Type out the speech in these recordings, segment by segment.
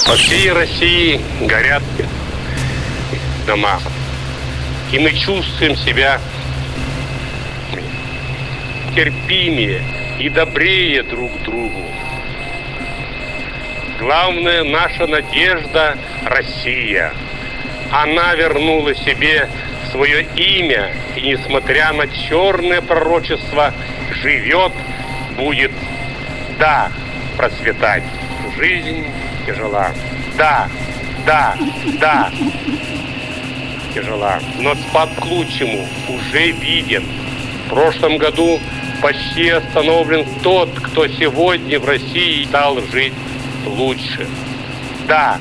По всей России горят дома. И мы чувствуем себя терпимее и добрее друг к другу. Главная наша надежда – Россия. Она вернула себе свое имя и, несмотря на черное пророчество, живет, будет, да, процветать. Жизнь тяжела. Да, тяжела. Но спад к лучшему уже виден. В прошлом году почти остановлен тот, кто сегодня в России стал жить лучше. Да,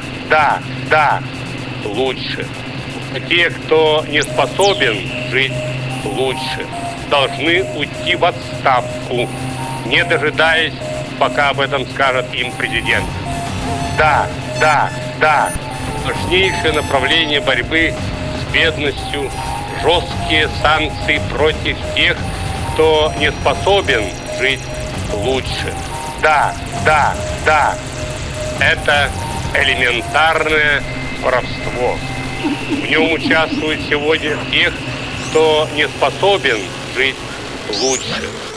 лучше. Те, кто не способен жить лучше, должны уйти в отставку, не дожидаясь, пока об этом скажет им президент. Да. Важнейшее направление борьбы с бедностью – жесткие санкции против тех, кто не способен жить лучше. Да. Это элементарное воровство. В нем участвуют сегодня тех, кто не способен жить лучше.